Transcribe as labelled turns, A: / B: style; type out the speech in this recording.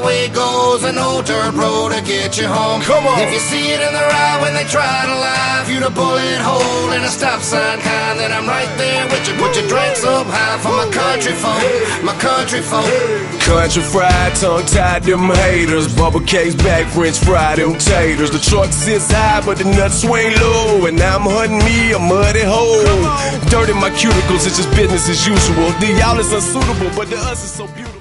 A: highway goes, an old dirt road to get you home.
B: Come on.
A: If you see it in the right when they try to lie, if you the bullet hole in a stop sign kind, then I'm right there with you. Put your drinks up high for my country folk, my country folk.
B: Country fried, tongue-tied, them haters. Bubble cakes back, french fried, them taters. The truck sits high, but the nuts swing low. And now I'm hunting me a muddy hole. Dirt in my cuticles, it's just business as usual. The y'all is unsuitable, but to us it's so beautiful.